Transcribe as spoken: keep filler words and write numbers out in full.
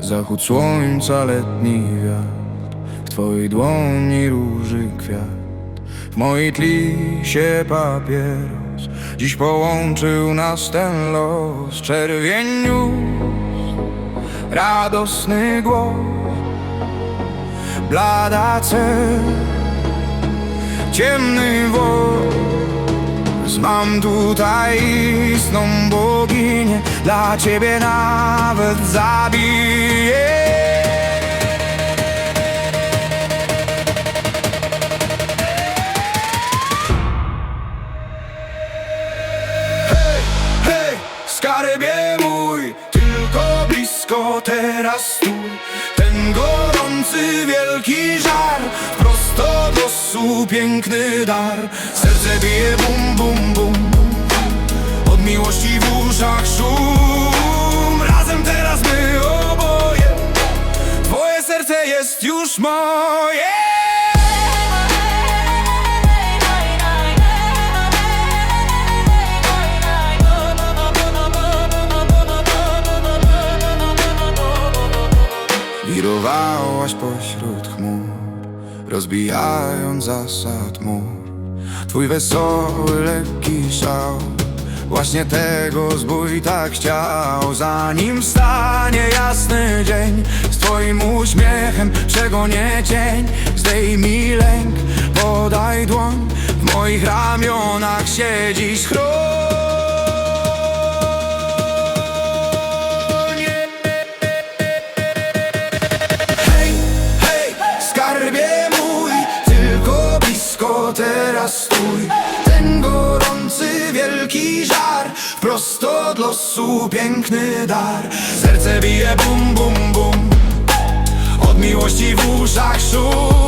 Zachód słońca, letni wiatr, w twojej dłoni róży kwiat, w mojej tli się papieros. Dziś połączył nas ten los. Czerwień ust, radosny głos, blada cel, ciemny włos. Mam tutaj istną boginię, dla ciebie nawet zabiję. Hej, hej, skarbie mój, tylko blisko teraz stój. Ten gorący, wielki żar, prosto do losu piękny dar. Serce bije bum, bum, bum, od miłości w uszach szum. Razem teraz my oboje, twoje serce jest już moje. Wirowałaś pośród chmur, rozbijając zasad mur. Twój wesoły, lekki szał, właśnie tego zbój tak chciał. Zanim wstanie jasny dzień, z twoim uśmiechem przegonie cień. Zdejmij lęk, podaj dłoń, w moich ramionach siedzisz chroń. Teraz stój, ten gorący, wielki żar, prosto od losu piękny dar. Serce bije bum, bum, bum, od miłości w uszach szum.